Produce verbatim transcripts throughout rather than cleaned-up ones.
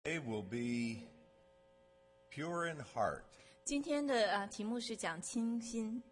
Today will be pure in heart. 今天的啊题目是讲清心。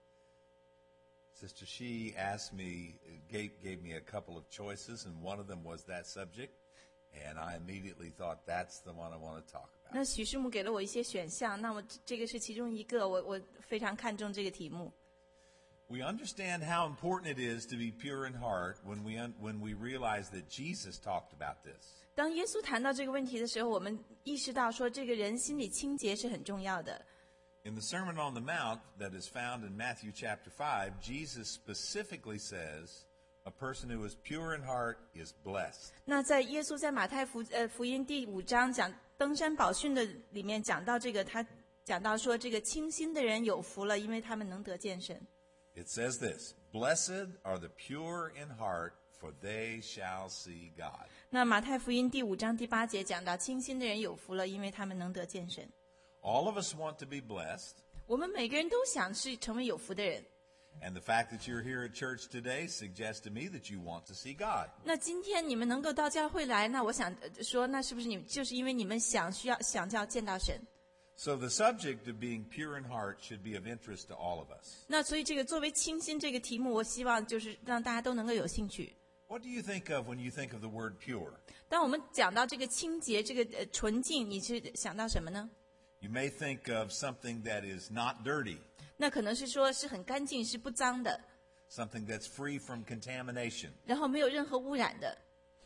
Sister She asked me, gave, gave me a couple of choices, and one of them was that subject, and I immediately thought that's the one I want to talk about. 那许师母给了我一些选项，那么这个是其中一个，我我非常看重这个题目。 We understand how important it is to be pure in heart when we un, when we realize that Jesus talked about this. 当耶稣谈到这个问题的时候，我们意识到说，这个人心里清洁是很重要的。 In the Sermon on the Mount that is found in Matthew chapter five, Jesus specifically says, a person who is pure in heart is blessed. 那在耶稣在马太福呃福音第五章讲登山宝训的里面讲到这个，他讲到说，这个清心的人有福了，因为他们能得见神。 It says this, Blessed are the pure in heart, for they shall see God. 那马太福音第五章第八节讲到，清心的人有福了，因为他们能得见神。 All of us want to be blessed, 我们每个人都想是成为有福的人。 and the fact that you're here at church today suggests to me that you want to see God. 那今天你们能够到教会来，那我想说，那是不是你就是因为你们想需要想要见到神？ So the subject of being pure in heart should be of interest to all of us. 那所以这个作为清心这个题目，我希望就是让大家都能够有兴趣。 What do you think of when you think of the word pure? 当我们讲到这个清洁、这个呃纯净，你是想到什么呢？ You may think of something that is not dirty, 那可能是说是很干净、是不脏的， something that's free from contamination. 然后没有任何污染的。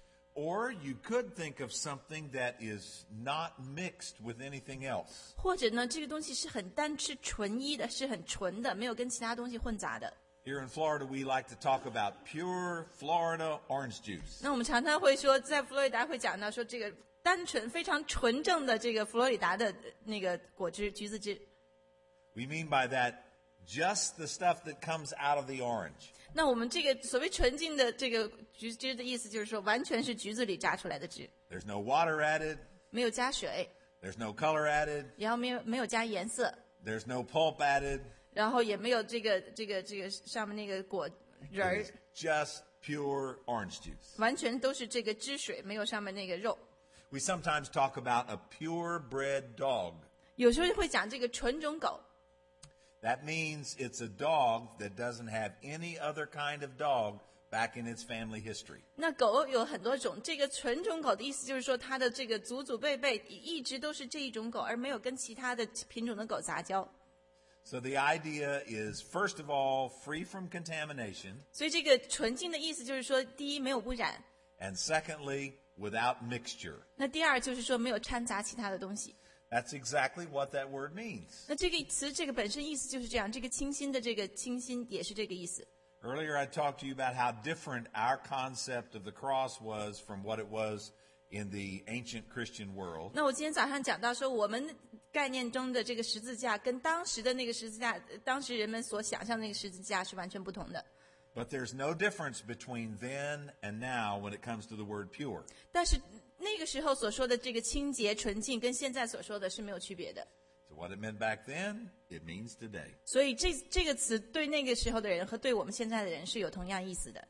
Or you could think of something that is not mixed with anything else. 或者呢，这个东西是很单是纯一的，是很纯的，没有跟其他东西混杂的。 Here in Florida, we like to talk about pure Florida orange juice. 那我们常常会说，在佛罗里达会讲到说，这个单纯、非常纯正的这个佛罗里达的那个果汁、橘子汁。 We mean by that just the stuff that comes out of the orange. 那我们这个所谓纯净的这个橘汁的意思，就是说完全是橘子里榨出来的汁， There's no water added. 没有加水， There's no color added. 然后没有没有加颜色， There's no pulp added. 然后也没有这个这个这个上面那个果仁 It 儿 is，just pure orange juice. 完全都是这个汁水，没有上面那个肉。 We sometimes talk about a purebred dog. 有时候会讲这个纯种狗， That means it's a dog that doesn't have any other kind of dog back in its family history. 那狗有很多种，这个纯种狗的意思就是说，它的这个祖祖辈辈一直都是这一种狗，而没有跟其他的品种的狗杂交。 So the idea is, first of all, free from contamination, 所以这个纯净的意思就是说，第一没有污染， and secondly, without mixture. 那第二就是说没有掺杂其他的东西。 That's exactly what that word means. 那这个词这个本身意思就是这样，这个清新的这个清新也是这个意思。 Earlier I talked to you about how different our concept of the cross was from what it was in the ancient Christian world. 那我今天早上讲到说，我们概念中的这个十字架跟当时的那个十字架，呃当时人们所想象的那个十字架是完全不同的。 But there's no difference between then and now when it comes to the word pure. 但是那个时候所说的这个清洁纯净，跟现在所说的是没有区别的。 So what it meant back then, it means today. 所以这这个词对那个时候的人和对我们现在的人是有同样意思的。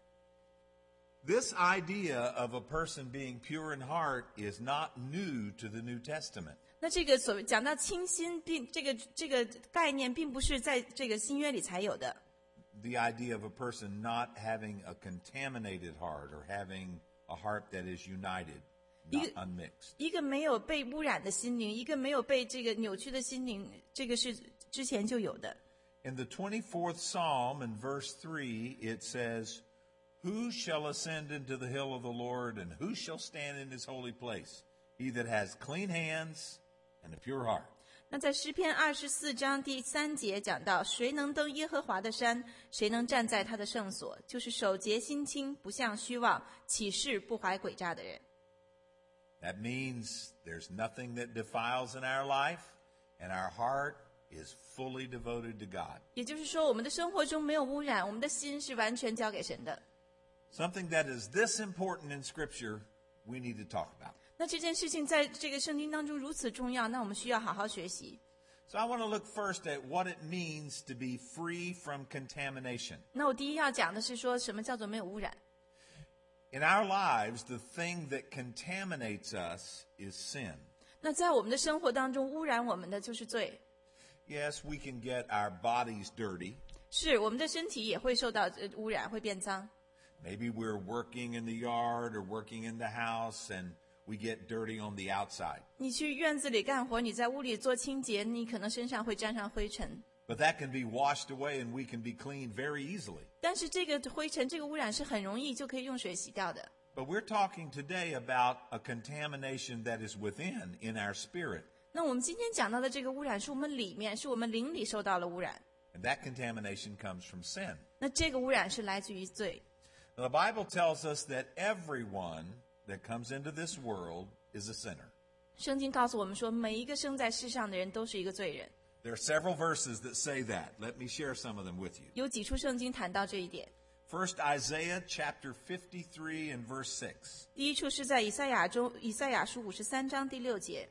This idea of a person being pure in heart is not new to the New Testament. 那这个所谓讲到清新，并这个这个概念，并不是在这个新约里才有的。 The idea of a person not having a contaminated heart or having a heart that is united, not You- unmixed. 一个没有被污染的心灵，一个没有被这个扭曲的心灵，这个是之前就有的。 In the twenty-fourth Psalm, in verse three, it says, Who shall ascend into the hill of the Lord, and who shall stand in his holy place? He that has clean hands and a pure heart. 那在诗篇二十四章第三节讲到，谁能登耶和华的山？谁能站在他的圣所？就是手洁心清，不向虚妄，起誓不怀诡诈的人。 That means there's nothing that defiles in our life, and our heart is fully devoted to God. 也就是说，我们的生活中没有污染，我们的心是完全交给神的。 Something that is this important in Scripture, we need to talk about. 那这件事情在这个圣经当中如此重要，那我们需要好好学习。 So I want to look first at what it means to be free from contamination. 那我第一要讲的是说什么叫做没有污染。 In our lives, the thing that contaminates us is sin. 那在我们的生活当中，污染我们的就是罪。 Yes, we can get our bodies dirty. 是，我们的身体也会受到呃污染，会变脏。 Maybe we're working in the yard or working in the house and we get dirty on the outside. 你去院子里干活，你在屋里做清洁，你可能身上会沾上灰尘。 But that can be washed away and we can be cleaned very easily. 但是这个灰尘，这个污染是很容易就可以用水洗掉的。 But we're talking today about a contamination that is within, in our spirit. 那我们今天讲到的这个污染是我们里面，是我们灵里受到了污染。 And that contamination comes from sin. 那这个污染是来自于罪。 Now, the Bible tells us that everyone that comes into this world is a sinner. 圣经告诉我们说，每一个生在世上的人都是一个罪人。 There are several verses that say that. Let me share some of them with you. 有几处圣经谈到这一点。 First, Isaiah chapter fifty-three and verse six. 第一处是在以赛亚中，以赛亚书五十三章第六节。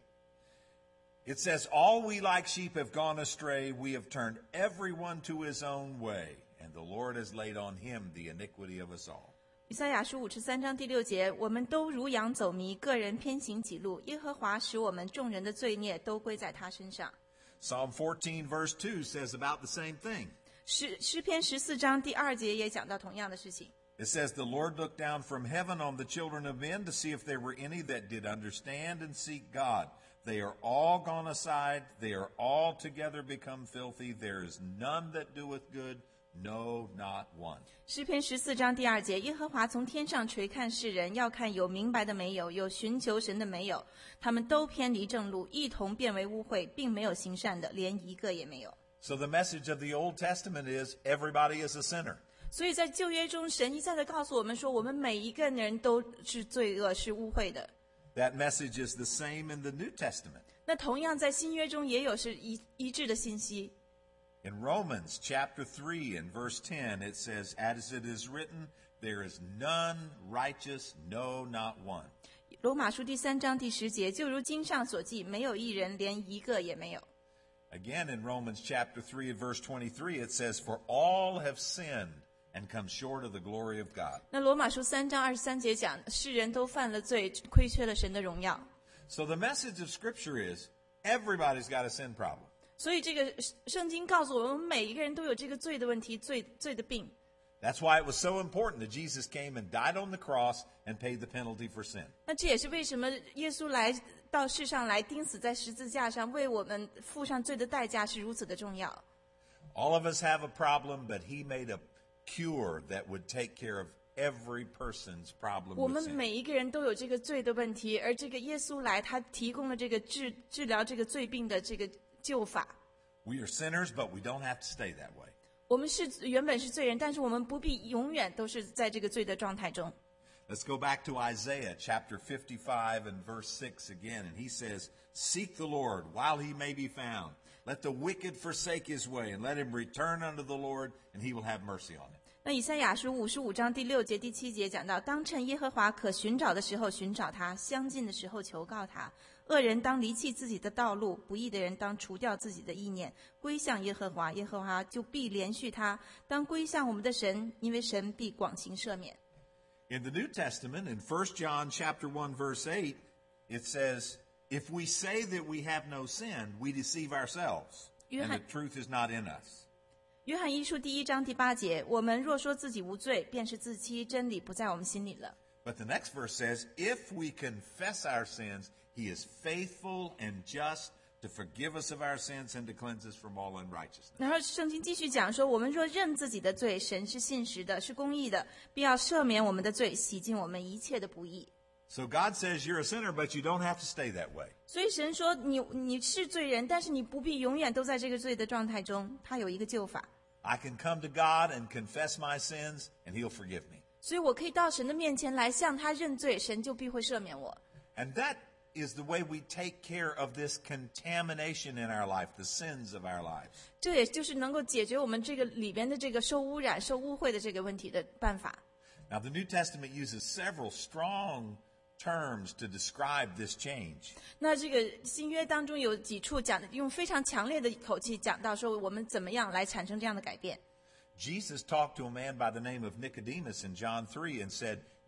It says, "All we like sheep have gone astray. We have turned everyone to his own way, and the Lord has laid on him the iniquity of us all." 以赛亚书五十三章第六节，我们都如羊走迷，个人偏行己路，耶和华使我们众人的罪孽都归在他身上。 Psalm fourteen verse two says about the same thing. 诗诗篇十四章第二节也讲到同样的事情。 It says, "The Lord looked down from heaven on the children of men to see if there were any that did understand and seek God. They are all gone aside. They are all together become filthy. There is none that doeth good, no, not one." 诗篇十四章第二节，耶和华从天上垂看世人，要看有明白的没有，有寻求神的没有。他们都偏离正路，一同变为污秽，并没有行善的，连一个也没有。 So the message of the Old Testament is everybody is a sinner. 所以在旧约中，神一再的告诉我们说，我们每一个人都是罪恶，是污秽的。 That message is the same in the New Testament. 那同样在新约中也有是一一致的信息。 In Romans chapter three and verse ten, it says, "As it is written, there is none righteous, no, not one." 罗马书第三章第十节，就如经上所记，没有一人，连一个也没有。 Again, in Romans chapter three and verse twenty-three, it says, "For all have sinned and come short of the glory of God." 那罗马书三章二十三节讲，世人都犯了罪，亏缺了神的荣耀。 So the message of Scripture is everybody's got a sin problem. 所以这个圣经告诉我们，每一个人都有这个罪的问题，罪罪的病。 That's why it was so important that Jesus came and died on the cross and paid the penalty for sin. 那这也是为什么耶稣来到世上来钉死在十字架上，为我们付上罪的代价是如此的重要。 All of us have a problem, but he made a cure that would take care of every person's problem 我 with 们 sin. 每一个人都有这个罪的问题，而这个耶稣来，他提供了这个治治疗这个罪病的这个救法。 We are sinners, but we don't have to stay that way. 我们是原本是罪人，但是我们不必永远都是在这个罪的状态中。 Let's go back to Isaiah chapter fifty-five and verse six again. And he says, "Seek the Lord while he may be found. Let the wicked forsake his way, and let him return unto the Lord, and he will have mercy on him." 那以赛亚书五十五章第六节、第七节讲到，当趁耶和华可寻找的时候寻找他，相近的时候求告他。恶人当离弃自己的道路，不义的人当除掉自己的意念，归向耶和华，耶和华就必连续他。当归向我们的神，因为神必广行赦免。 In the New Testament, in First John chapter one verse eight, it says, "If we say that we have no sin, we deceive ourselves, and the truth is not in us." 约翰一书第一章第八节，我们若说自己无罪，便是自欺，真理不在我们心里了。 But the next verse says, "If we confess our sins, he is faithful and just to forgive us of our sins and to cleanse us from all unrighteousness." 然后圣经继续讲说，我们若认自己的罪，神是信实的，是公义的，必要赦免我们的罪，洗净我们一切的不义。 So God says you're a sinner, but you don't have to stay that way. 所以神说你你是罪人，但是你不必永远都在这个罪的状态中，他有一个救法。 I can come to God and confess my sins, and he'll forgive me. 所以我可以到神的面前来向他认罪，神就必会赦免我。 And that is the way we take care of this contamination in our life, the sins of our lives. 这也就是能够解决我们这个里边的这个受污染、受污秽的这个问题的办法。 Now, the New Testament uses several strong terms to describe this change. 那这个新约当中有几处讲用非常强烈的口气讲到说我们怎么样来产生这样的改变。 Jesus talked to a man by the name of Nicodemus in John three and said,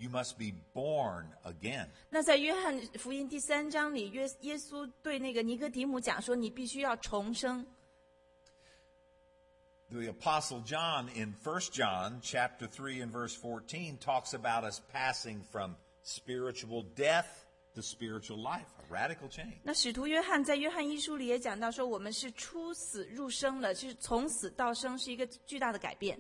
you must be born again. 那在约翰福音第三章里，约耶稣对那个尼哥底母讲说，你必须要重生。 The Apostle John in First John chapter three and verse fourteen talks about us passing from spiritual death to spiritual life, a radical change. 那使徒约翰在约翰一书里也讲到说，我们是出死入生了，是从死到生，是一个巨大的改变。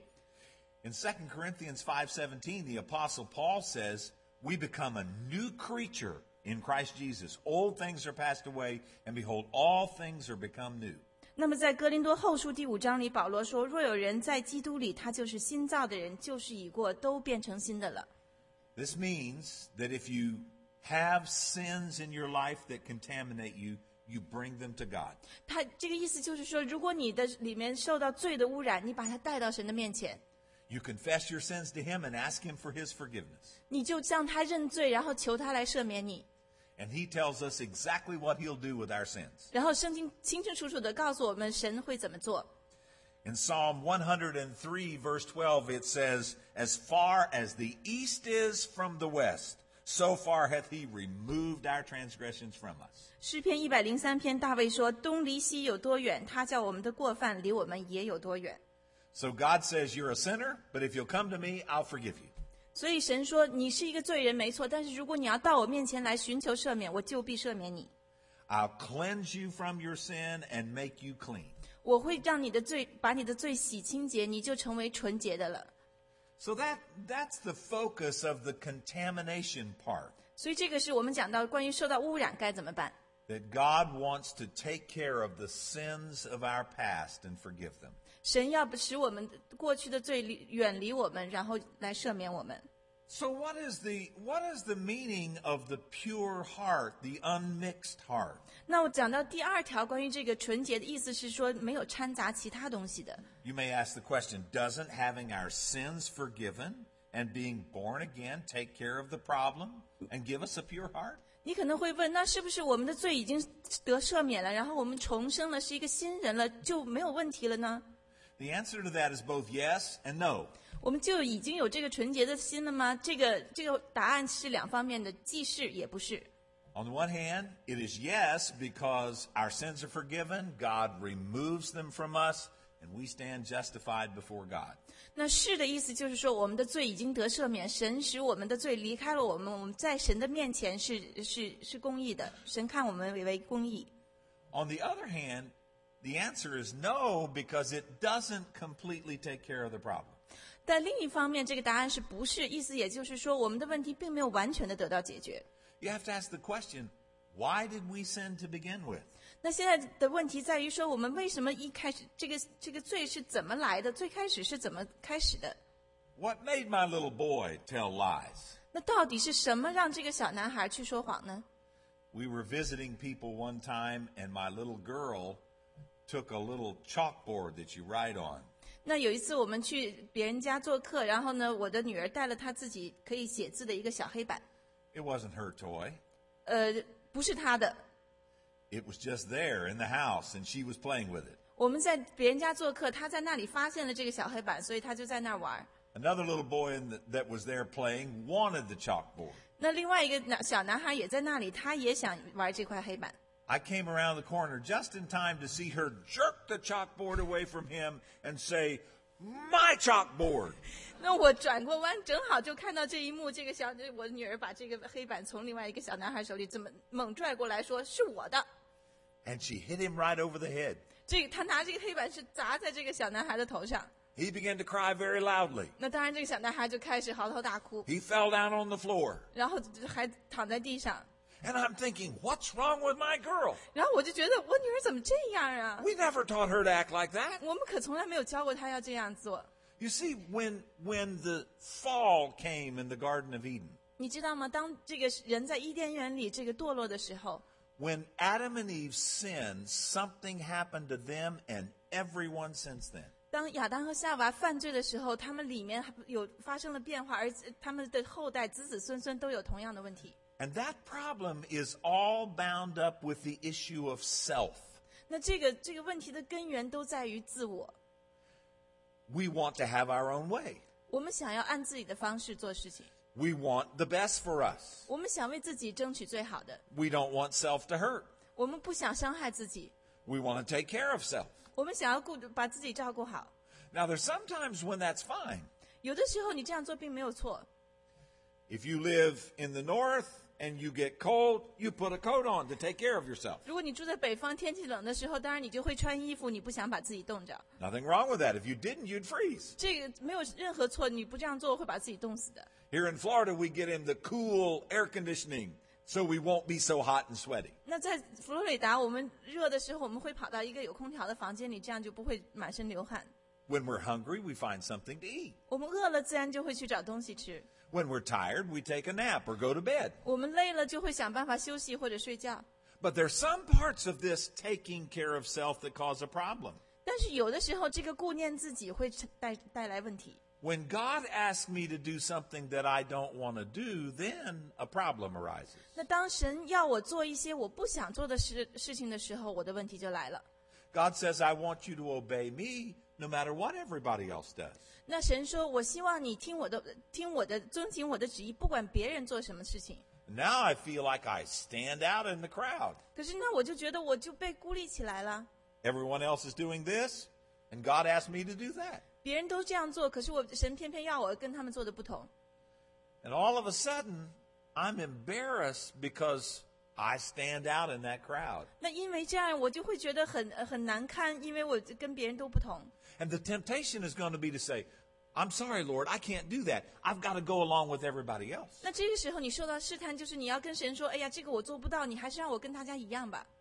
In Second Corinthians five seventeen, the Apostle Paul says, we become a new creature in Christ Jesus. Old things are passed away, and behold, all things are become new. 那么在哥林多后书第五章里，保罗说，若有人在基督里，他就是新造的人，旧事已过，都变成新的了。 This means that if you have sins in your life that contaminate you, you bring them to God. 他这个意思就是说，如果你的里面受到罪的污染，你把它带到神的面前， You confess your sins to him and ask him for his forgiveness. 你就向他认罪，然后求他来赦免你。 And he tells us exactly what he'll do with our sins. 然后圣经清清楚楚地告诉我们，神会怎么做。 In Psalm one oh three, verse twelve, it says, As far as the east is from the west, so far hath he removed our transgressions from us. 诗篇一百零三篇，大卫说：“东离西有多远？他叫我们的过犯离我们也有多远。” So God says, you're a sinner, but if you'll come to me, I'll forgive you. 所以神说：“你是一个罪人，没错，但是如果你要到我面前来寻求赦免，我就必赦免你。 I'll cleanse you from your sin and make you clean. 我会让你的罪，把你的罪洗清洁，你就成为纯洁的了。” So that that's the focus of the contamination part. 所以这个是我们讲到关于受到污染该怎么办。 That God wants to take care of the sins of our past and forgive them. 神要使我们过去的罪离远离我们，然后来赦免我们。 So what is the what is the meaning of the pure heart, the unmixed heart? 那我讲到第二条关于这个纯洁的意思是说，没有掺杂其他东西的。 You may ask the question, doesn't having our sins forgiven and being born again take care of the problem and give us a pure heart? 你可能会问，那是不是我们的罪已经得赦免了，然后我们重生了，是一个新人了，就没有问题了呢？ The answer to that is both yes and no. 我们就已经有这个纯洁的心了吗？这个这个答案是两方面的，既是也不是。 On the one hand, it is yes because our sins are forgiven, God removes them from us, and we stand justified before God. 那是的意思就是说，我们的罪已经得赦免，神使我们的罪离开了我们，我们在神的面前是是是公义的，神看我们为公义。 On the other hand, the answer is no because it doesn't completely take care of the problem. 但另一方面，这个答案是不是？意思也就是说，我们的问题并没有完全的得到解决。 You have to ask the question, why did we sin to begin with? 那现在的问题在于说，我们为什么一开始这个这个罪是怎么来的？最开始是怎么开始的？ What made my little boy tell lies? 那到底是什么让这个小男孩去说谎呢？ We were visiting people one time, and my little girl took a little chalkboard that you write on. 那有一次我们去别人家做客，然后呢，我的女儿带了她自己可以写字的一个小黑板。 It wasn't her toy. 呃，不是她的。 It was just there in the house, and she was playing with it. 我们在别人家做客，她在那里发现了这个小黑板，所以她就在那儿玩。 Another little boy in the, that was there playing wanted the chalkboard. 那另外一个男小男孩也在那里，他也想玩这块黑板。 I came around the corner just in time to see her jerk the chalkboard away from him and say, "My chalkboard." 那我转过弯，正好就看到这一幕，这个小我的女儿把这个黑板从另外一个小男孩手里这么猛拽过来，说是我的。 And she hit him right over the head. 这个他拿这个黑板是砸在这个小男孩的头上。 He began to cry very loudly. 那当然，这个小男孩就开始嚎啕大哭， He fell down on the floor. 然后还躺在地上。 And I'm thinking, what's wrong with my girl? 然后我就觉得我女儿怎么这样啊？ We never taught her to act like that. 我们可从来没有教过她要这样做。 You see, when when the fall came in the Garden of Eden, 你知道吗？当这个人在伊甸园里这个堕落的时候， when Adam and Eve sinned, something happened to them and everyone since then. 当亚当和夏娃犯罪的时候，他们里面有发生了变化，而他们的后代子子孙孙都有同样的问题。 And that problem is all bound up with the issue of self. 那这个这个问题的根源都在于自我。 We want to have our own way. 我们想要按自己的方式做事情。 We want the best for us. 我们想为自己争取最好的， We don't want self to hurt. 我们不想伤害自己， We want to take care of self. 我们想要顾把自己照顾好。 Now, there's sometimes when that's fine. 有的时候你这样做并没有错。 If you live in the north and you get cold, you put a coat on to take care of yourself. 如果你住在北方，天气冷的时候，当然你就会穿衣服，你不想把自己冻着。 Nothing wrong with that. If you didn't, you'd freeze. 这个没有任何错，你不这样做会把自己冻死的。 Here in Florida, we get in the cool air conditioning so we won't be so hot and sweaty. 那在佛罗里达，我们热的时候，我们会跑到一个有空调的房间里，这样就不会满身流汗。 When we're hungry, we find something to eat. 我们饿了，自然就会去找东西吃。 When we're tired, we take a nap or go to bed. 我们累了，就会想办法休息或者睡觉。 But there's some parts of this taking care of self that cause a problem. 但是有的时候，这个顾念自己会带带来问题。 When God asks me to do something that I don't want to do, then a problem arises. 那当神要我做一些我不想做的事事情的时候，我的问题就来了。 God says, I want you to obey me no matter what everybody else does. 那神说：“我希望你听我的，听我的，遵行我的旨意，不管别人做什么事情。” Now I feel like I stand out in the crowd. 可是那我就觉得我就被孤立起来了。 Everyone else is doing this, and God asked me to do that. 别人都这样做，可是我神偏偏要我跟他们做的不同。 And all of a sudden, I'm embarrassed because I stand out in that crowd. 那因为这样，我就会觉得很呃很难堪，因为我跟别人都不同。 And the temptation is going to be to say, I'm sorry, Lord, I can't do that. I've got to go along with everybody else. 那这个时候你受到试探，就是你要跟神说：“哎呀，这个我做不到，你还是让我跟大家一样吧。”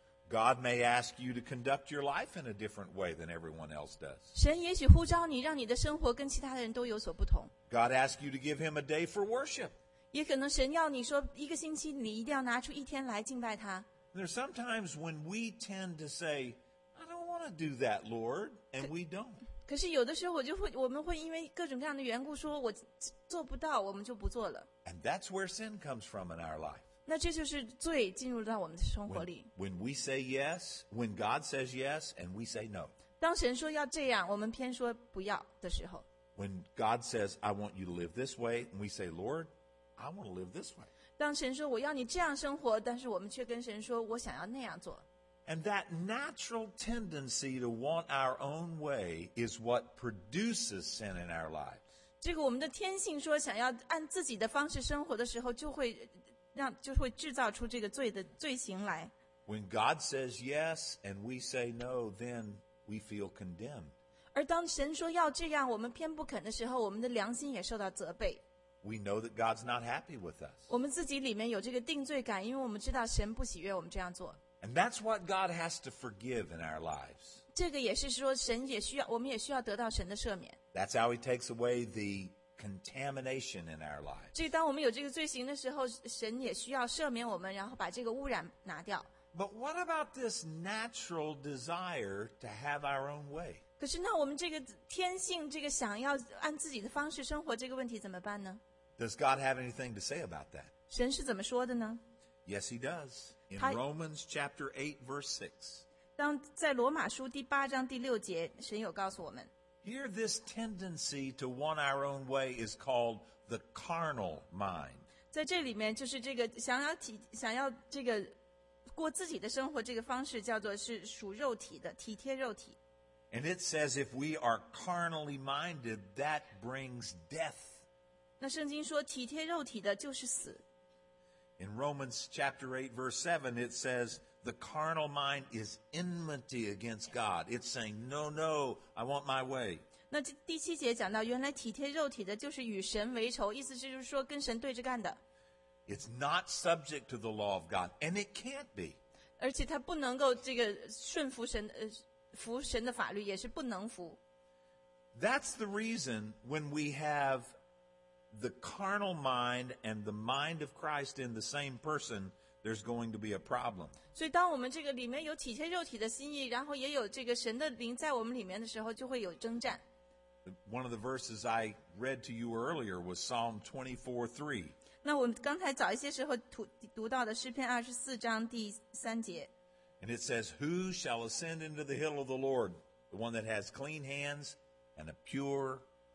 God may ask you to conduct your life in a different way than everyone else does. 神也许呼召你，让你的生活跟其他的人都有所不同。 God asks you to give him a day for worship. 也可能神要你说，一个星期你一定要拿出一天来敬拜他。 There's sometimes when we tend to say, I don't want to do that, Lord, and we don't. 可是有的时候我就会，我们会因为各种各样的缘故说，我做不到，我们就不做了。 And that's where sin comes from in our life. 那这就是罪进入到我们的生活 When, 里。 when we say yes, when God says yes, and we say no. 当神说要这样，我们偏说不要的时候。 When God says, I want you to live this way, and we say, Lord, I want to live this way. 当神说我要你这样生活，但是我们却跟神说我想要那样做。 And that natural tendency to want our own way is what produces sin in our lives. 这个我们的天性说想要按自己的方式生活的时候，就会让就会制造出这个罪的罪行来。 When God says yes and we say no, then we feel condemned. 而当神说要这样，我们偏不肯的时候，我们的良心也受到责备。 We know that God's not happy with us. 我们自己里面有这个定罪感，因为我们知道神不喜悦我们这样做。 And that's what God has to forgive in our lives. 这个也是说，神也需要，我们也需要得到神的赦免。 That's how he takes away the contamination in our lives. 这当我们有这个罪行的时候，神也需要赦免我们，然后把这个污染拿掉。 But what about this natural desire to have our own way? 可是那我们这个天性，这个想要按自己的方式生活这个问题怎么办呢？ Does God have anything to say about that? 神是怎么说的呢？ Yes, he does. In 他- Romans chapter eight, verse six. 当在罗马书第八章第六节，神有告诉我们， Here, this tendency to want our own way is called the carnal mind. 在这里面就是这个想要体想要这个过自己的生活这个方式，叫做是属肉体的，体贴肉体。 And it says if we are carnally minded, that brings death. 那圣经说，体贴肉体的就是死。 In Romans chapter eight, verse seven, it says the carnal mind is enmity against God. It's saying, no, no, I want my way. 那这第七节讲到，原来体贴肉体的就是与神为仇，意思就是说跟神对着干的， It's not subject to the law of God, and it can't be. 而且他不能够这个顺服神，呃，服神的法律，也是不能服。 That's the reason when we have the carnal mind and the mind of Christ in the same person, there's going to be a problem. 所以当我们这个里面有体贴肉体的心意，然后也有这个神的灵在我们里面的时候，就会有征战。 One of the verses I read to you earlier was Psalm twenty-four three. 那我们刚才早一些时候读读到的诗篇二十四章第三节， And it says, Who shall ascend into the hill of the Lord? The one that has clean hands and a pure,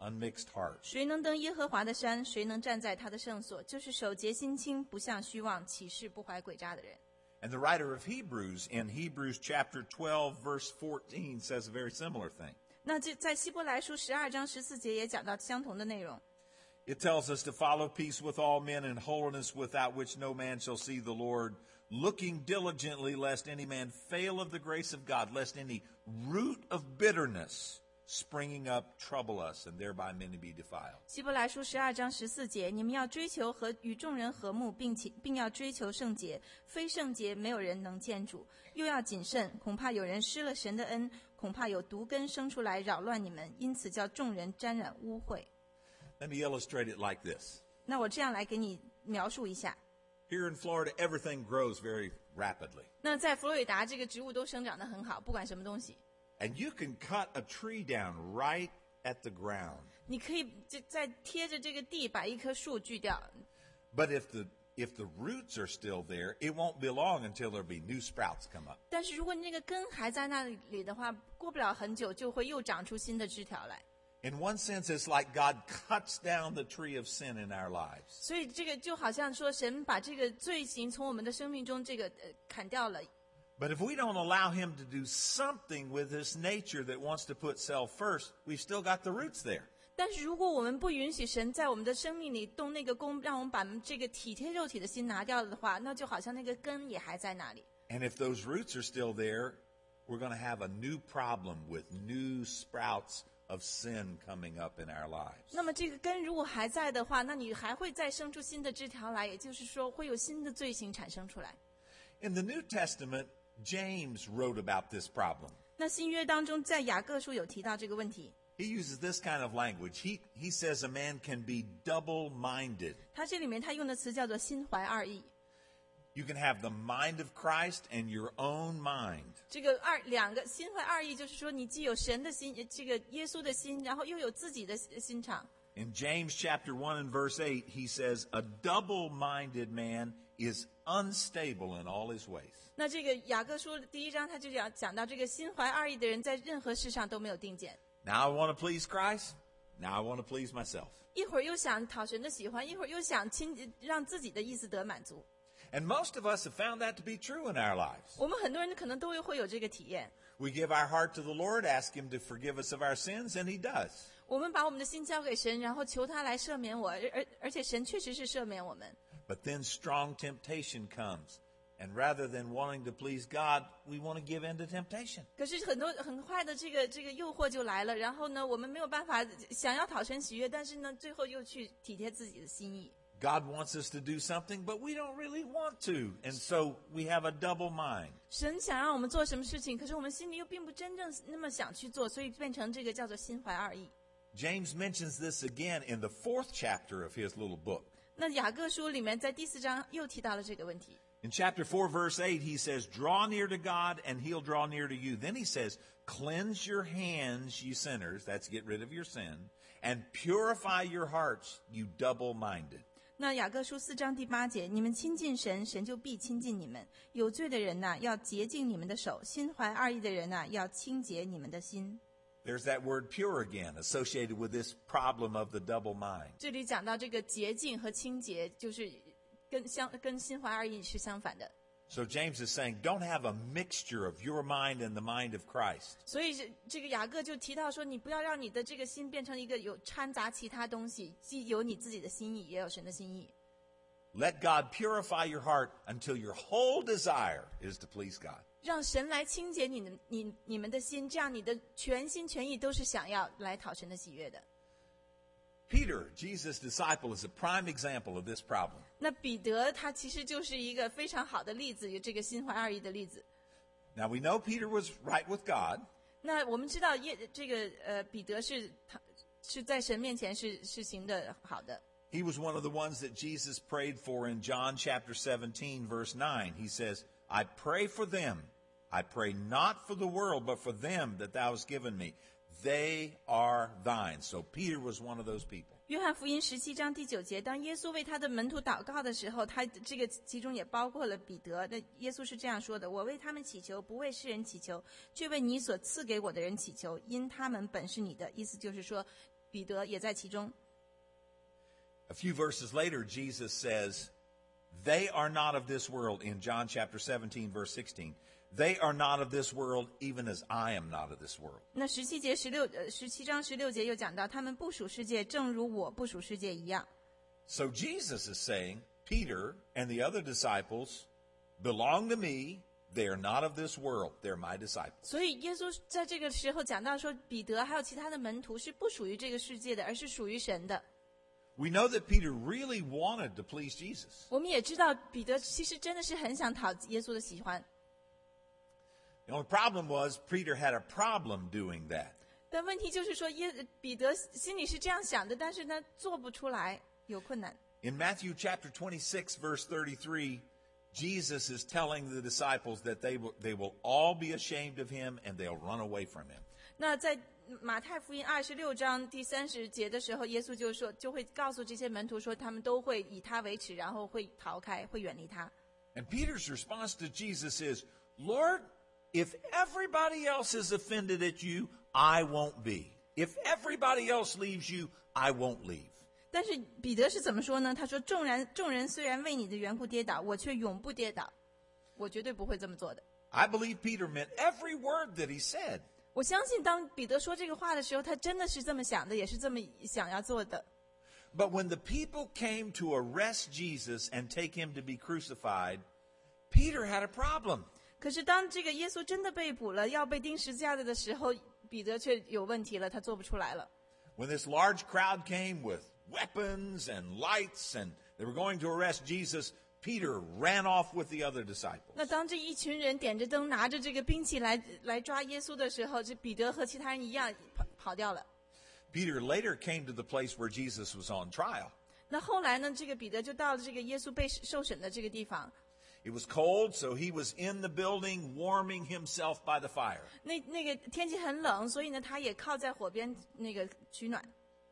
unmixed heart. 谁能登耶和华的山？谁能站在他的圣所？就是手洁心清，不向虚妄起誓，不怀诡诈的人。 And the writer of Hebrews in Hebrews chapter twelve verse fourteen says a very similar thing. 那这在希伯来书十二章十四节也讲到相同的内容。 It tells us to follow peace with all men and holiness without which no man shall see the Lord, looking diligently lest any man fail of the grace of God, lest any root of bitterness springing up trouble us, and thereby many be defiled. 希伯来书十二章十四节，你们要追求和与众人和睦，并且并要追求圣洁，非圣洁没有人能见主。又要谨慎，恐怕有人失了神的恩，恐怕有毒根生出来扰乱你们，因此叫众人沾染污秽。 Let me illustrate it like this. 那我这样来给你描述一下。 Here in Florida, everything grows very rapidly. 那在佛罗里达，这个植物都生长得很好，不管什么东西。 And you can cut a tree down right at the ground. 你可以就在贴着这个地把一棵树锯掉， But if the if the roots are still there, it won't be long until there'll be new sprouts come up. 但是如果那个根还在那里的话，过不了很久就会又长出新的枝条来。 In one sense, it's like God cuts down the tree of sin in our lives. 所以这个就好像说，神把这个罪行从我们的生命中这个呃砍掉了。 But if we don't allow him to do something with this nature that wants to put self first, we've still got the roots there. 但是如果我们不允许神在我们的生命里动那个功，让我们把这个体贴肉体的心拿掉了的话，那就好像那个根也还在那里。 And if those roots are still there, we're going to have a new problem with new sprouts of sin coming up in our lives. 那么这个根如果还在的话，那你还会再生出新的枝条来，也就是说会有新的罪行产生出来。 In the New Testament, James wrote about this problem. 那新约当中，在雅各书有提到这个问题。 He uses this kind of language. He, he says a man can be double-minded. 他这里面他用的词叫做心怀二意。 You can have the mind of Christ and your own mind. 这个二两个心怀二意，就是说你既有神的心，这个耶稣的心，然后又有自己的心肠。 In James chapter one and verse eight, he says, a double-minded man is unstable in all his ways. 那这个雅各书第一章他就讲讲到这个心怀二意的人，在任何事上都没有定见。 Now I want to please Christ. Now I want to please myself. 一会儿又想讨神的喜欢，一会儿又想亲让自己的意思得满足。 And most of us have found that to be true in our lives. 我们很多人可能都会有这个体验。 We give our heart to the Lord, ask him to forgive us of our sins, and he does. 我们把我们的心交给神，然后求他来赦免我，而而而且神确实是赦免我们。 But then strong temptation comes. And rather than wanting to please God, we want to give in to temptation. 可是很多很快的这个这个诱惑就来了，然后呢，我们没有办法想要讨神喜悦，但是呢，最后又去体贴自己的心意。 God wants us to do something, but we don't really want to. And so we have a double mind. 神想让我们做什么事情，可是我们心里又并不真正那么想去做，所以变成这个叫做心怀二意。 James mentions this again in the fourth chapter of his little book. 那雅各书里面在第四章又提到了这个问题。 In chapter four, verse eight, he says, draw near to God and he'll draw near to you. Then he says, cleanse your hands, you sinners, that's get rid of your sin, and purify your hearts, you double-minded. 那雅各书四章第八节，你们亲近神，神就必亲近你们。有罪的人呐，要洁净你们的手；心怀二意的人呐，要清洁你们的心。 There's that word pure again, associated with this problem of the double mind. 这里讲到这个洁净和清洁，就是跟相跟心怀二意是相反的。 So James is saying, don't have a mixture of your mind and the mind of Christ. 所以这这个雅各就提到说，你不要让你的这个心变成一个有掺杂其他东西，既有你自己的心意，也有神的心意。 Let God purify your heart until your whole desire is to please God. 让神来清洁你的你你们的心，这样你的全心全意都是想要来讨神的喜悦的。 Peter, Jesus' disciple, is a prime example of this problem. 那彼得他其实就是一个非常好的例子，有这个心怀二意的例子。 Now we know Peter was right with God. 那我们知道耶这个呃彼得是他是在神面前是是行的好的。 He was one of the ones that Jesus prayed for in John chapter seventeen, verse nine. He says, I pray for them. I pray not for the world, but for them that thou hast given me. They are thine. So Peter was one of those people. 约翰福音十七章第九节，当耶稣为他的门徒祷告的时候，他这个其中也包括了彼得。那耶稣是这样说的：我为他们祈求，不为世人祈求，却为你所赐给我的人祈求，因他们本是你的。意思就是说， 彼得也在其中。 A few verses later, Jesus says, they are not of this world, in John chapter seventeen, verse sixteen. They are not of this world, even as I am not of this world. 那十七节十六呃十七章十六节又讲到，他们不属世界，正如我不属世界一样。 So Jesus is saying, Peter and the other disciples belong to me. They are not of this world. They're my disciples. 所以耶稣在这个时候讲到说，彼得还有其他的门徒是不属于这个世界的，而是属于神的。 We know that Peter really wanted to please Jesus. 我们也知道彼得其实真的是很想讨耶稣的喜欢。 The only problem was Peter had a problem doing that. 但问题就是说，耶彼得心里是这样想的，但是呢，做不出来，有困难。 In Matthew chapter twenty-six, verse thirty-three, Jesus is telling the disciples that they will, they will all be ashamed of him and they'll run away from him. 那在马太福音二十六章第三十节的时候，耶稣就说，就会告诉这些门徒说，他们都会以他为耻，然后会逃开，会远离他。 And Peter's response to Jesus is, Lord, if everybody else is offended at you, I won't be. If everybody else leaves you, I won't leave. 但是彼得是怎么说呢？他说：“众人众人虽然为你的缘故跌倒，我却永不跌倒，我绝对不会这么做的。” I believe Peter meant every word that he said. 我相信，当彼得说这个话的时候，他真的是这么想的，也是这么想要做的。 But when the people came to arrest Jesus and take him to be crucified, Peter had a problem. 可是当这个耶稣真的被捕了，要被钉十字架的时候，彼得却有问题了，他做不出来了。 When this large crowd came with weapons and lights and they were going to arrest Jesus, Peter ran off with the other disciples. 那当这一群人点着灯拿着这个兵器来来抓耶稣的时候，这彼得和其他人一样跑跑掉了。 Peter later came to the place where Jesus was on trial. 那后来呢，这个彼得就到了这个耶稣被受审的这个地方。 It was cold, so he was in the building warming himself by the fire. 那那个天气很冷，所以呢，他也靠在火边那个取暖。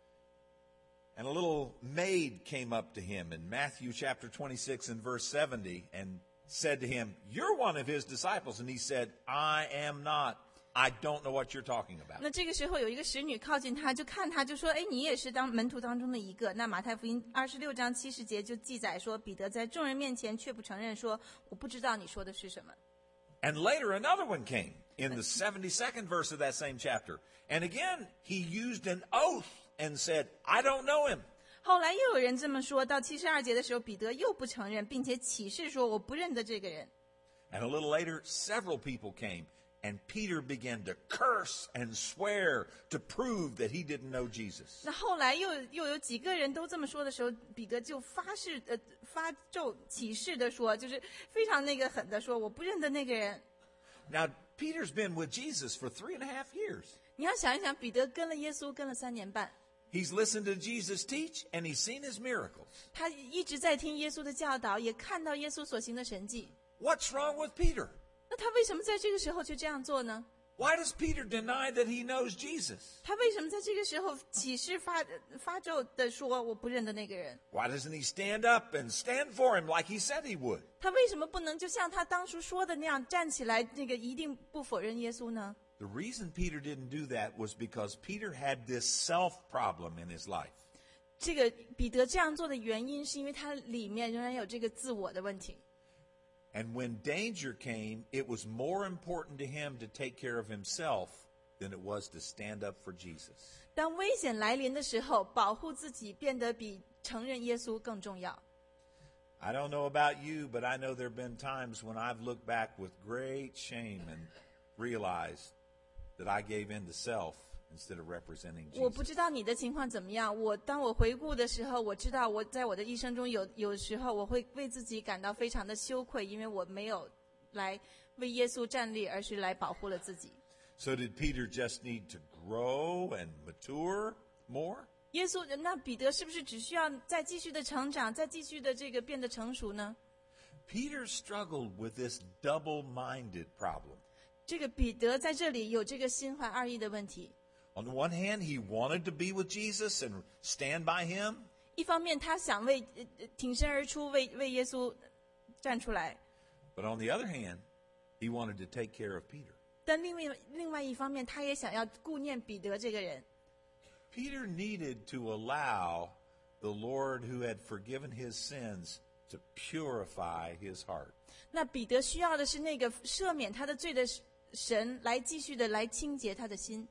And a little maid came up to him in Matthew chapter twenty-six and verse seventy and said to him, "You're one of his disciples." And he said, "I am not. I don't know what you're talking about." 那这个时候有一个使女靠近他，就看他，就说：“哎，你也是当门徒当中的一个。”那马太福音二十六章七十节就记载说，彼得在众人面前却不承认，说：“我不知道你说的是什么。” And later another one came in the seventy-second verse of that same chapter. And again, he used an oath and said, "I don't know him." 后来又有人这么说，到七十二节的时候，彼得又不承认，并且起誓说：“我不认得这个人。” And a little later, several people came. And Peter began to curse and swear to prove that he didn't know Jesus. 那后来又又有几个人都这么说的时候，彼得就发誓呃发咒起誓的说，就是非常那个狠的说，我不认得那个人。 Now, Peter's been with Jesus for three and a half years. 你要想一想，彼得跟了耶稣跟了三年半， He's listened to Jesus teach and he's seen his miracles. 他一直在听耶稣的教导，也看到耶稣所行的神迹。 What's wrong with Peter? 那他为什么在这个时候却这样做呢？ Why does Peter deny that he knows Jesus? 他为什么在这个时候起誓发发咒的说我不认得那个人？ Why doesn't he stand up and stand for him like he said he would? 他为什么不能就像他当初说的那样站起来，那个一定不否认耶稣呢？ The reason Peter didn't do that was because Peter had this self problem in his life. 这个彼得这样做的原因，是因为他里面仍然有这个自我的问题。 And when danger came, it was more important to him to take care of himself than it was to stand up for Jesus. 当危险来临的时候，保护自己变得比承认耶稣更重要。 I don't know about you, but I know there have been times when I've looked back with great shame and realized that I gave in to self instead of representing 我不 Jesus. 知道你的情况怎么样，我当我回顾的时候，我知道我在我的一生中有有时候我会为自己感到非常的羞愧，因为我没有来为耶稣站立，而是来保护了自己。 So did Peter just need to grow and mature more? 耶稣，那彼得是不是只需要再继续的成长，再继续的这个变得成熟呢？ Peter struggled with this double-minded problem. 这个彼得在这里有这个心怀二意的问题。 On the one hand, he wanted to be with Jesus and stand by him. 一方面他想为呃呃挺身而出，为为耶稣站出来， But on the other hand, he wanted to take care of Peter. 但另外另外一方面，他也想要顾念彼得这个人。 Peter needed to allow the Lord who had forgiven his sins to purify his heart. 那彼得需要的是那个赦免他的罪的神来继续的来清洁他的心。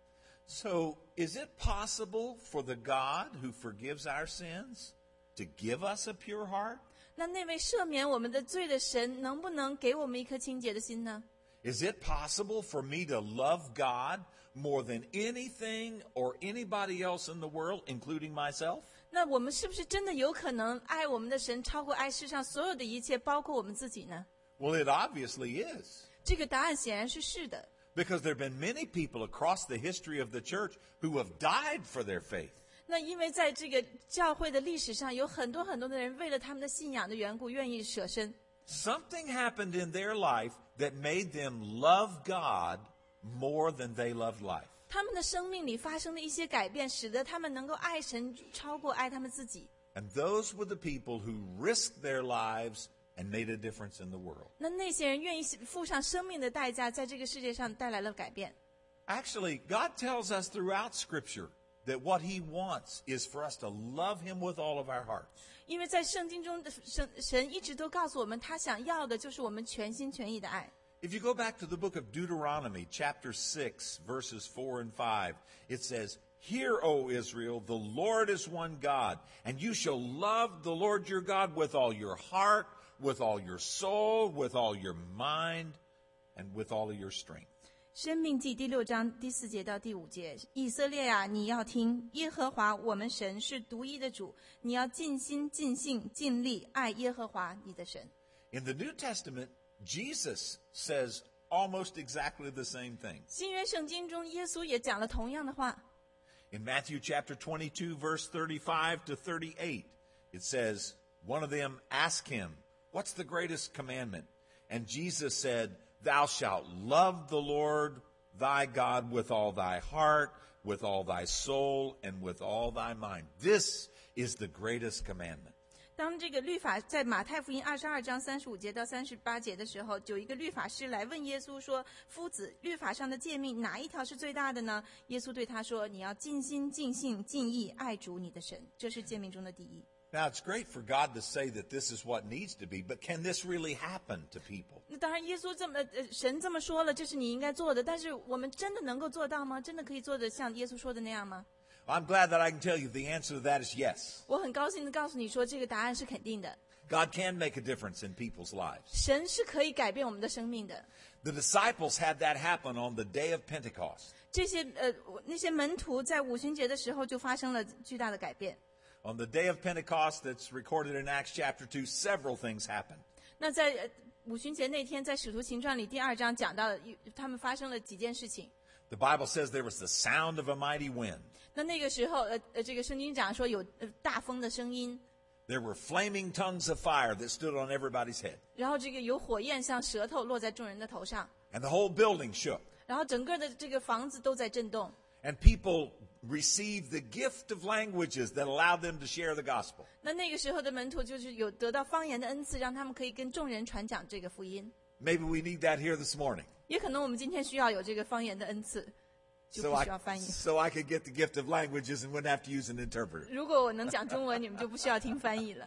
So, is it possible for the God who forgives our sins to give us a pure heart? 那那位赦免我们的罪的神能不能给我们一颗清洁的心呢？ Is it possible for me to love God more than anything or anybody else in the world, including myself? 那我们是不是真的有可能爱我们的神超过爱世上所有的一切，包括我们自己呢？ Well, it obviously is. 这个答案显然是是的。 Because there have been many people across the history of the church who have died for their faith. 那因为在这个教会的历史上，有很多很多的人为了他们的信仰的缘故，愿意舍身。 Something happened in their life that made them love God more than they loved life. 他们的生命里发生的一些改变，使得他们能够爱神超过爱他们自己。 And those were the people who risked their lives and made a difference in the world. 那那些人愿意付上生命的代价，在这个世界上带来了改变。 Actually, God tells us throughout Scripture that what He wants is for us to love Him with all of our hearts. 因为在圣经中的神神一直都告诉我们，他想要的就是我们全心全意的爱。 If you go back to the book of Deuteronomy, chapter six, verses four and five, it says, Hear, O Israel, the Lord is one God, and you shall love the Lord your God with all your heart, with all your soul, with all your mind, and with all of your strength. 申命记第六章第四节到第五节，以色列啊，你要听，耶和华我们神是独一的主，你要尽心、尽性、尽力爱耶和华你的神。 In the New Testament, Jesus says almost exactly the same thing. 新约圣经中，耶稣也讲了同样的话。 In Matthew chapter twenty-two, verse thirty-five to thirty-eight, it says, one of them asked him, What's the greatest commandment? And Jesus said, Thou shalt love the Lord thy God with all thy heart, with all thy soul, and with all thy mind. This is the greatest commandment. 当这个律法在马太福音二十二章三十五节到三十八节的时候，有一个律法师来问耶稣说：“夫子，律法上的诫命哪一条是最大的呢？”耶稣对他说：“你要尽心、尽性、尽意爱主你的神，这是诫命中的第一。” Now, it's great for God to say that this is what needs to be, but can this really happen to people? 那当然，耶稣这么呃，神这么说了，这是你应该做的。但是我们真的能够做到吗？真的可以做得像耶稣说的那样吗？ I'm glad that I can tell you the answer to that is yes. 我很高兴地告诉你说，这个答案是肯定的。 God can make a difference in people's lives. 神是可以改变我们的生命的。 The disciples had that happen on the day of Pentecost. 这些呃，那些门徒在五旬节的时候就发生了巨大的改变。 On the day of Pentecost that's recorded in Acts chapter two, several things happened. 那在呃五旬节那天，在使徒行传里第二章讲到，他们发生了几件事情。 The Bible says there was the sound of a mighty wind. 那那个时候，呃呃，这个圣经讲说有呃大风的声音， There were flaming tongues of fire that stood on everybody's head. 然后这个有火焰像舌头落在众人的头上， And the whole building shook. 然后整个的这个房子都在震动。 And people received the gift of languages that allowed them to share the gospel. 那那个时候的门徒就是有得到方言的恩赐，让他们可以跟众人传讲这个福音。 Maybe we need that here this morning. 也可能我们今天需要有这个方言的恩赐，就 So 不 I, 需要翻译。 so I could get the gift of languages and wouldn't have to use an interpreter. 如果我能讲中文，你们就不需要听翻译了。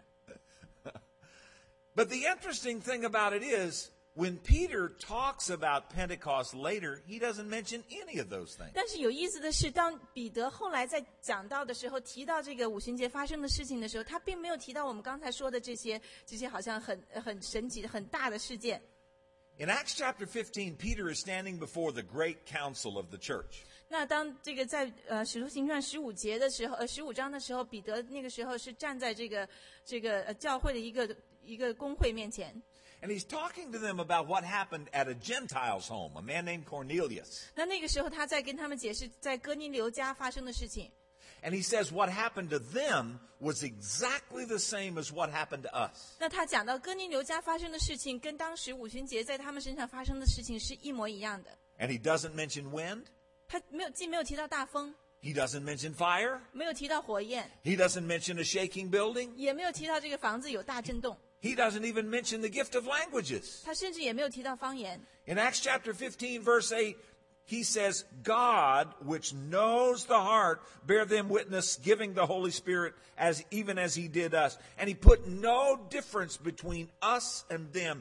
But the interesting thing about it is, when Peter talks about Pentecost later, he doesn't mention any of those things. 但是有意思的是，当彼得后来在讲到的时候，提到这个五旬节发生的事情的时候，他并没有提到我们刚才说的这些这些好像很很神奇、很大的事件。 In Acts chapter fifteen, Peter is standing before the great council of the church. 那当这个在呃使徒行传十五节的时候，呃十五章的时候，彼得那个时候是站在这个这个呃教会的一个一个公会面前。 And he's talking to them about what happened at a Gentile's home, a man named Cornelius. 那那个时候他在跟他们解释在哥尼流家发生的事情。 And he says what happened to them was exactly the same as what happened to us. 那他讲到哥尼流家发生的事情，跟当时五旬节在他们身上发生的事情是一模一样的。 And he doesn't mention wind. 他没有既没有提到大风， He doesn't mention fire. 没有提到火焰， He doesn't mention a shaking building. 也没有提到这个房子有大震动， He doesn't even mention the gift of languages. 他甚至也没有提到方言。 In Acts chapter fifteen, verse eight, he says, God, which knows the heart, bear them witness, giving the Holy Spirit as even as he did us. And he put no difference between us and them,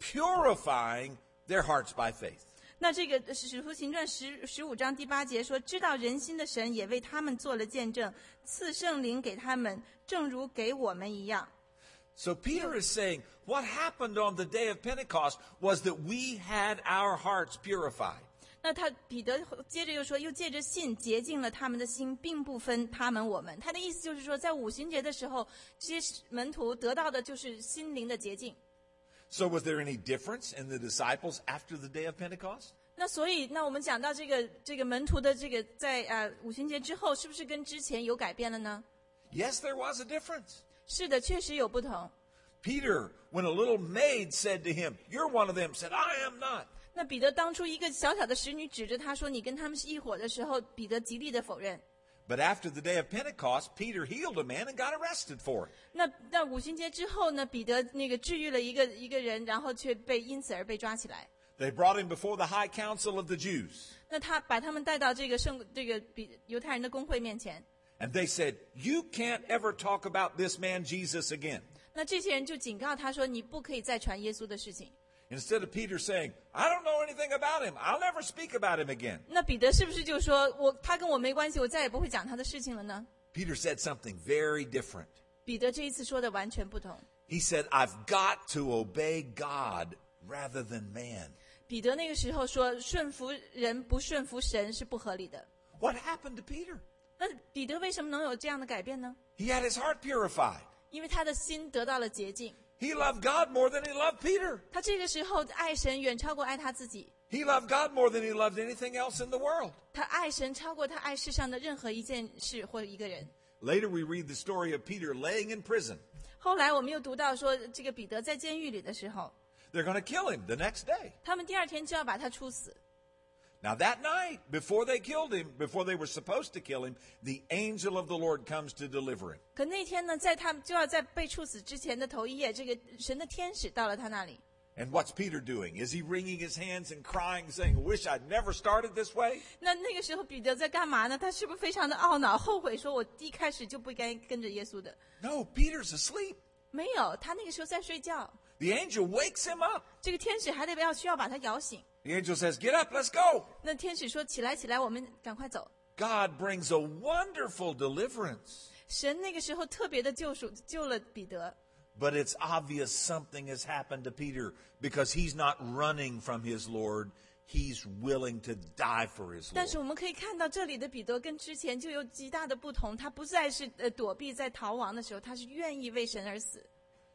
purifying their hearts by faith. 那这个使徒行传十十五章第八节说，知道人心的神也为他们做了见证，赐圣灵给他们，正如给我们一样。 So Peter is saying, what happened on the day of Pentecost was that we had our hearts purified. 那他彼得接着又说，又借着信洁净了他们的心，并不分他们我们。他的意思就是说，在五旬节的时候，这些门徒得到的就是心灵的洁净。 So was there any difference in the disciples after the day of Pentecost? 那所以，那我们讲到这个这个门徒的这个在呃五旬节之后，是不是跟之前有改变了呢？ Yes, there was a difference. 是的，确实有不同。 Peter, when a little maid said to him, "You're one of them," said, "I am not." 那彼得当初一个小小的使女指着他说：“你跟他们是一伙的时候，彼得极力的否认。” But after the day of Pentecost, Peter healed a man and got arrested for it. 那那五旬节之后呢？彼得那个治愈了一个一个人，然后却被因此而被抓起来。 They brought him before the high council of the Jews. 那他把他们带到这个圣这个比犹太人的公会面前。 And they said, "You can't ever talk about this man Jesus again." 那这些人就警告他说：“你不可以再传耶稣的事情。” Instead of Peter saying, "I don't know anything about him. I'll never speak about him again." 那彼得是不是就说我他跟我没关系，我再也不会讲他的事情了呢？ Peter said something very different. 彼得这一次说的完全不同。 He said, "I've got to obey God rather than man." 彼得那个时候说，顺服人不顺服神是不合理的。 What happened to Peter? 那彼得为什么能有这样的改变呢？ He had his heart purified. 因为他的心得到了洁净。 He loved God more than he loved Peter. 他这个时候爱神远超过爱他自己。 He loved God more than he loved anything else in the world. 他爱神超过他爱世上的任何一件事或一个人。 Later we read the story of Peter laying in prison. 后来我们又读到说，这个彼得在监狱里的时候， They're going to kill him the next day. 他们第二天就要把他处死。 Now that night, before they killed him, before they were supposed to kill him, the angel of the Lord comes to deliver him. 可那天呢，在他们就要在被处死之前的头一夜，这个神的天使到了他那里。 And what's Peter doing? Is he wringing his hands and crying, saying, "Wish I'd never started this way"? 那那个时候彼得在干嘛呢？他是不是非常的懊恼、后悔，说我一开始就不该跟着耶稣的？ No, Peter's asleep. 没有，他那个时候在睡觉。 The angel wakes him up. 这个天使还得要需要把他摇醒。 The angel says, "Get up, let's go." 那天使说：“起来，起来，我们赶快走。” God brings a wonderful deliverance. 神那个时候特别的救赎，救了彼得。 But it's obvious something has happened to Peter because he's not running from his Lord. He's willing to die for his 但是 Lord. 我们可以看到，这里的彼得跟之前就有极大的不同。他不再是呃躲避在逃亡的时候，他是愿意为神而死。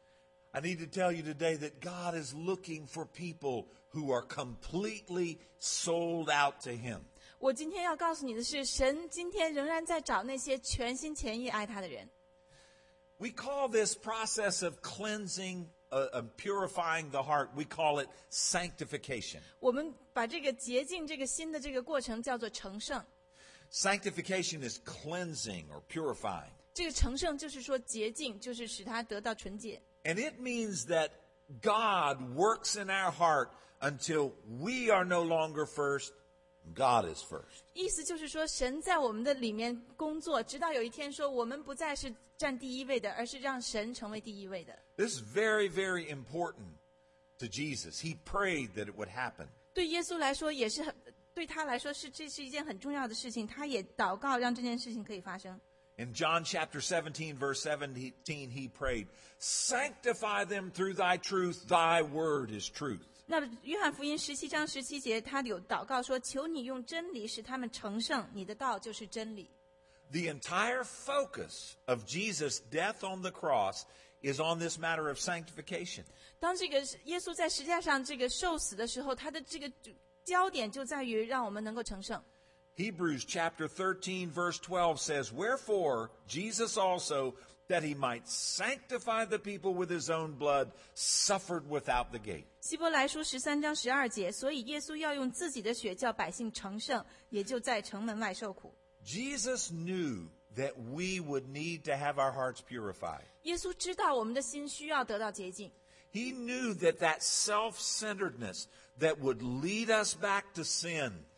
I need to tell you today that God is looking for people who are completely sold out to him. 我今天要告诉你的是，神今天仍然在找那些全心全意爱他的人。 We call this process of cleansing, uh, of purifying the heart, we call it sanctification. 我们把这个洁净这个心的这个过程叫做成圣。 Sanctification is cleansing or purifying. 这个成圣就是说洁净，就是使他得到纯洁。 And it means that God works in our heart until we are no longer first, God is first. 意思就是说，神在我们的里面工作，直到有一天说，我们不再是占第一位的，而是让神成为第一位的。 This is very, very important to Jesus. He prayed that it would happen. 对耶稣来说，也是很对他来说是这是一件很重要的事情。他也祷告，让这件事情可以发生。 In John chapter seventeen, verse seventeen, he prayed, "Sanctify them through thy truth, thy word is truth." 那约翰福音十七章十七节，他有祷告说：“求你用真理使他们成圣，你的道就是真理。” The entire focus of Jesus' death on the cross is on this matter of sanctification. 当这个耶稣在十字架上这个受死的时候，他的这个焦点就在于让我们能够成圣。 Hebrews chapter thirteen, verse twelve says, "Wherefore Jesus also, that he might sanctify the people with his own blood, suffered without the gate." 希伯来书十三章十二节，所以耶稣要用自己的血叫百姓成圣，也就在城门外受苦。 Jesus knew that we would need to have our hearts purified. 耶稣知道我们的心需要得到洁净， He knew that that self-centeredness that would lead us back to sin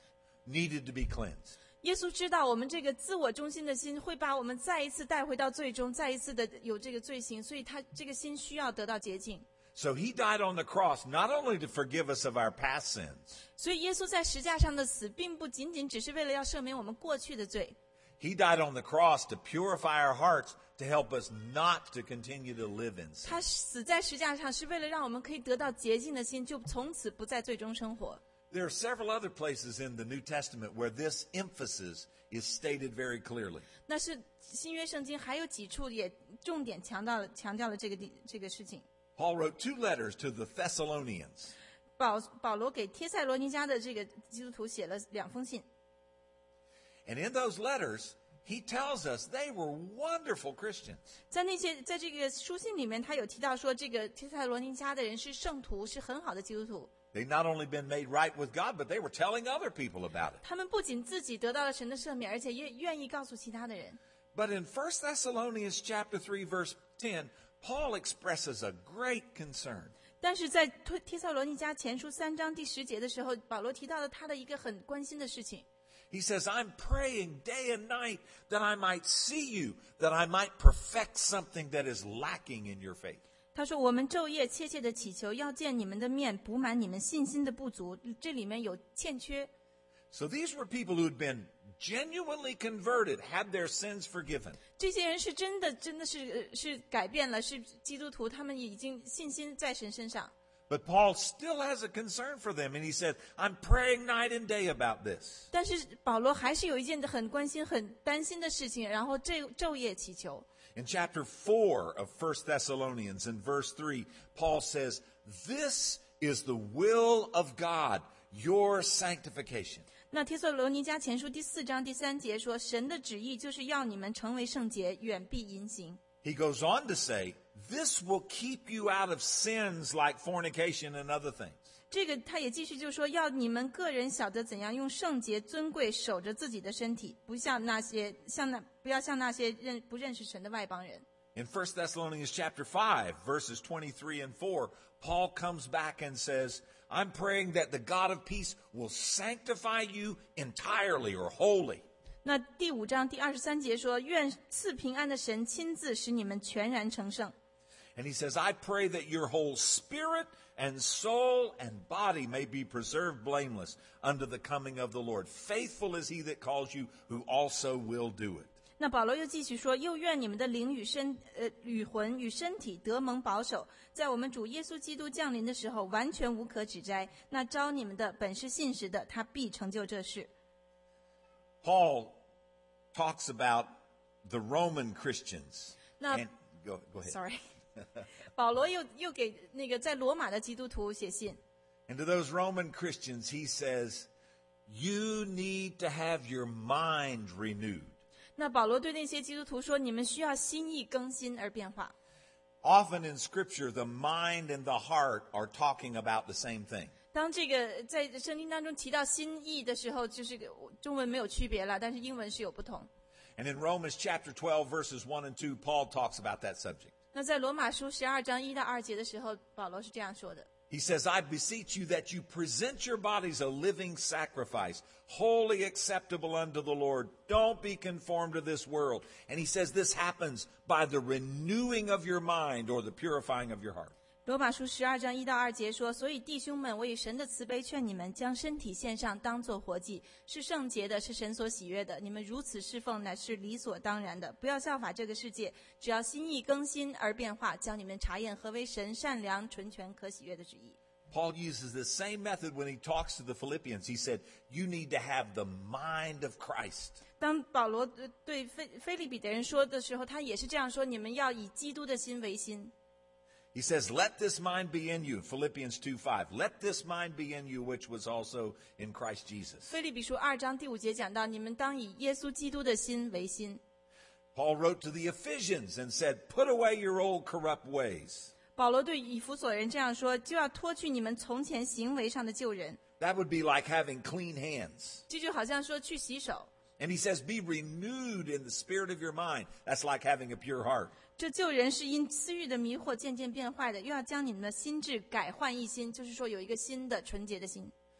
needed to be cleansed. 耶稣知道我们这个自我中心的心会把我们再一次带回到最终，再一次的有这个罪行，所以他这个心需要得到洁净。 So he died on the cross not only to forgive us of our past sins, 所以耶稣在十架上的死，并不仅仅只是为了要赦免我们过去的罪， he died on the cross to purify our hearts, to help us not to continue to live in sin. 他死在十架上是为了让我们可以得到洁净的心，就从此不在罪中生活。 There are several other places in the New Testament where this emphasis is stated very clearly. 那是新约圣经还有几处也重点强调了强调了这个地这个事情。 Paul wrote two letters to the Thessalonians. 保保罗给帖塞罗尼迦的这个基督徒写了两封信， And in those letters, he tells us they were wonderful Christians. 在那些在这个书信里面，他有提到说，这个帖塞罗尼迦的人是圣徒，是很好的基督徒。 They'd not only been made right with God, but they were telling other people about it. 他们不仅自己得到了神的赦免，而且也愿意告诉其他的人。 But in First Thessalonians chapter three, verse ten, Paul expresses a great concern. 但是在帖帖塞罗尼迦前书三章第十节的时候，保罗提到了他的一个很关心的事情。 He says, I'm praying day and night that I might see you, that I might perfect something that is lacking in your faith. 他说：“我们昼夜切切的祈求，要见你们的面，补满你们信心的不足。这里面有欠缺。” So these were people who had been genuinely converted, had their sins forgiven. 这些人是真的，真的是是改变了，是基督徒，他们已经信心在神身上。 But Paul still has a concern for them, and he said, I'm praying night and day about this. 但是保罗还是有一件很关心、很担心的事情，然后这昼夜祈求。 In chapter four of First Thessalonians, in verse three, Paul says, This is the will of God, your sanctification. 那帖撒罗尼迦前书第四章第三节说：“神的旨意就是要你们成为圣洁，远避淫行。” He goes on to say, This will keep you out of sins like fornication and other things. 这个他也继续就说，要你们个人晓得怎样用圣洁尊贵守着自己的身体，不像那些像那不要像那些认不认识神的外邦人。 In First Thessalonians chapter five, verses twenty-three and four, Paul comes back and says, I'm praying that the God of peace will sanctify you entirely or wholly. 那第五章第二十三节说：“愿赐平安的神亲自使你们全然成圣。” And he says, I pray that your whole spirit and soul and body may be preserved blameless unto the coming of the Lord. Faithful is he that calls you, who also will do it. 那保罗又继续说：“又愿你们的灵与身呃与魂与身体得蒙保守，在我们主耶稣基督降临的时候，完全无可指摘。那招你们的本是信实的，他必成就这事。” Paul talks about the Roman Christians. Now- And, go, go ahead. Sorry， 保罗又又给那个在罗马的基督徒写信。 And to those Roman Christians, he says, you need to have your mind renewed. 那保罗对那些基督徒说：“你们需要心意更新而变化。” Often in Scripture, the mind and the heart are talking about the same thing. 当这个在圣经当中提到心意的时候，就是个中文没有区别了，但是英文是有不同。 And in Romans chapter twelve, verses one and two, Paul talks about that subject. 那在罗马书十二章一到二节的时候，保罗是这样说的。 He says, I beseech you that you present your bodies a living sacrifice, wholly acceptable unto the Lord. Don't be conformed to this world. And he says this happens by the renewing of your mind or the purifying of your heart. 罗马书十二章一到二节说：“所以弟兄们，我以神的慈悲劝你们，将身体献上，当作活祭，是圣洁的，是神所喜悦的。你们如此侍奉，乃是理所当然的。不要效法这个世界，只要心意更新而变化，叫你们查验何为神善良、纯全、可喜悦的旨意。” Paul uses the same method when he talks to the Philippians. He said, you need to have the mind of Christ. 当保罗对菲菲利比的人说的时候，他也是这样说：“你们要以基督的心为心。” He says, let this mind be in you, Philippians two five. Let this mind be in you, which was also in Christ Jesus. 菲利比书二章第五节讲到：“你们当以耶稣基督的心为心。” Paul wrote to the Ephesians and said, put away your old corrupt ways. 保罗对以弗所人这样说：“就要脱去你们从前行为上的旧人。” That would be like having clean hands. 这就好像说去洗手。 And he says, be renewed in the spirit of your mind. That's like having a pure heart. 这旧人是因私欲的迷惑渐渐变坏的，又要将你们的心智改换一新，就是说有一个新的纯洁的心。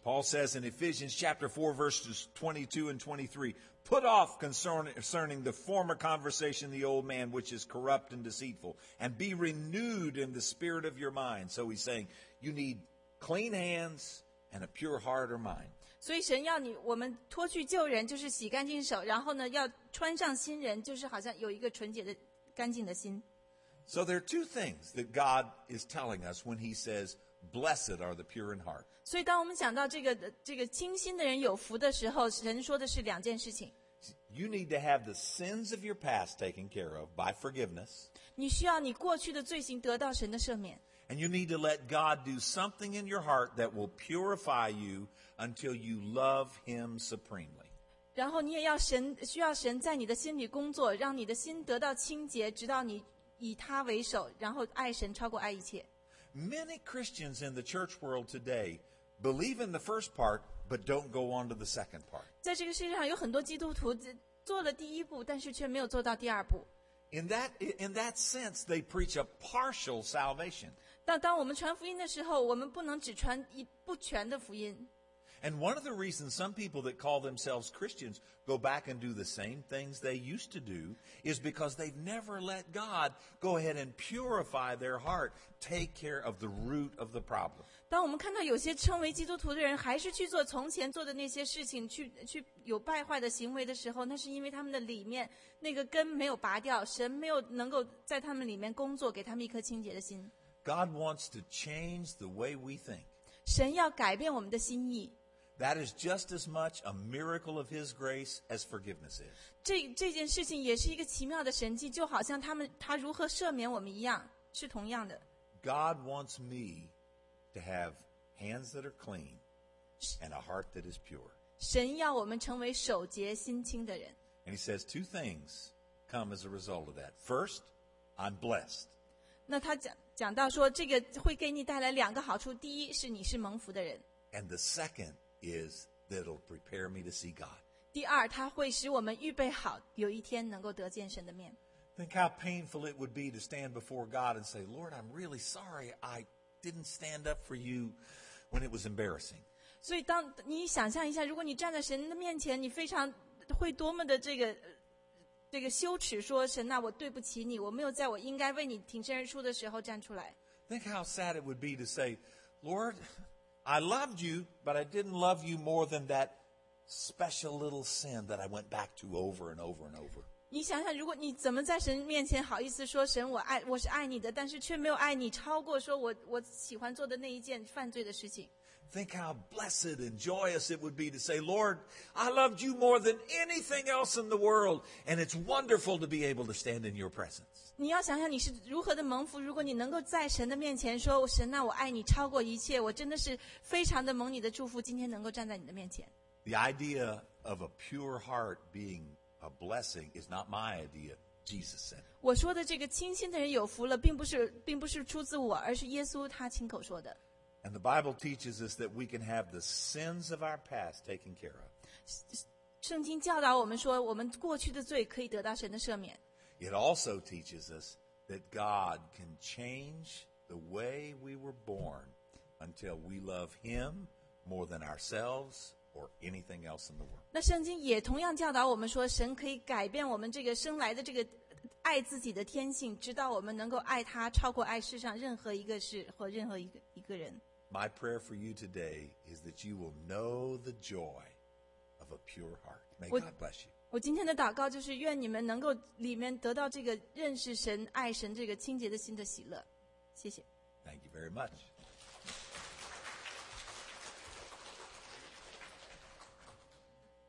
Paul says in Ephesians chapter four, verses twenty-two and twenty-three, put off concerning the former conversation the old man, which is corrupt and deceitful, and be renewed in the spirit of your mind. So he's saying you need clean hands and a pure heart or mind. 所以神要你我们脱去旧人，就是洗干净手，然后呢要穿上新人，就是好像有一个纯洁的干净的心。 So there are two things that God is telling us when he says, blessed are the pure in heart. 所以当我们讲到这个这个清心的人有福的时候，神说的是两件事情。 You need to have the sins of your past taken care of by forgiveness. 你需要你过去的罪行得到神的赦免。 And you need to let God do something in your heart that will purify you until you love him supremely. 然后你也要神需要神在你的心里工作，让你的心得到清洁，直到你以他为首，然后爱神超过爱一切。 Many Christians in the church world today believe in the first part, but don't go on to the second part. 在这个世界上有很多基督徒做了第一步，但是却没有做到第二步。 In that, in that sense, they preach a partial salvation. 但当我们传福音的时候，我们不能只传一不全的福音。 And one of the reasons some people that call themselves Christians go back and do the same things they used to do is because they've never let God go ahead and purify their heart, take care of the root of the problem. 当我们看到有些称为基督徒的人还是去做从前做的那些事情，去去有败坏的行为的时候，那是因为他们的里面那个根没有拔掉，神没有能够在他们里面工作，给他们一颗清洁的心。 God wants to change the way we think. 神要改变我们的心意。 That is just as much a miracle of his grace as forgiveness is. 这这件事情也是一个奇妙的神迹，就好像他们他如何赦免我们一样，是同样的。 God wants me to have hands that are clean and a heart that is pure. 神要我们成为手洁心清的人。 And he says two things come as a result of that. First, I'm blessed. 那他讲讲到说，这个会给你带来两个好处。第一是你是蒙福的人。 And the second is that it'll prepare me to see God. 第二，它会使我们预备好，有一天能够得见神的面。 Think how painful it would be to stand before God and say, Lord, I'm really sorry I didn't stand up for you when it was embarrassing. 所以当你想象一下，如果你站在神的面前，你非常会多么的这个这个羞耻，说神啊，我对不起你，我没有在我应该为你挺身而出的时候站出来。 Think how sad it would be to say, Lord, I loved you, but I didn't love you more than that special little sin that I went back to over and over and over. 你想想，如果你怎么在神面前好意思说神我爱我是爱你的，但是却没有爱你超过说我我喜欢做的那一件犯罪的事情。 Think how blessed and joyous it would be to say, Lord, I loved you more than anything else in the world, and it's wonderful to be able to stand in your presence. 你要想想你是如何的蒙福，如果你能够在神的面前说神啊，我爱你超过一切，我真的是非常的蒙你的祝福，今天能够站在你的面前。 The idea of a pure heart being a blessing is not my idea. Jesus said it. 我说的这个清心的人有福了，并不是并不是出自我，而是耶稣他亲口说的。 And the Bible teaches us that we can have the sins of our past taken care of. 圣经教导我们说，我们过去的罪可以得到神的赦免。 It also teaches us that God can change the way we were born until we love him more than ourselves or anything else in the world. 那圣经也同样教导我们说，神可以改变我们这个生来的这个爱自己的天性，直到我们能够爱他超过爱世上任何一个事或任何一个一个人。 My prayer for you today is that you will know the joy of a pure heart. May God bless you. 我今天的祷告就是愿你们能够里面得到这个认识神、爱神这个清洁的心的喜乐。谢谢。 Thank you very much.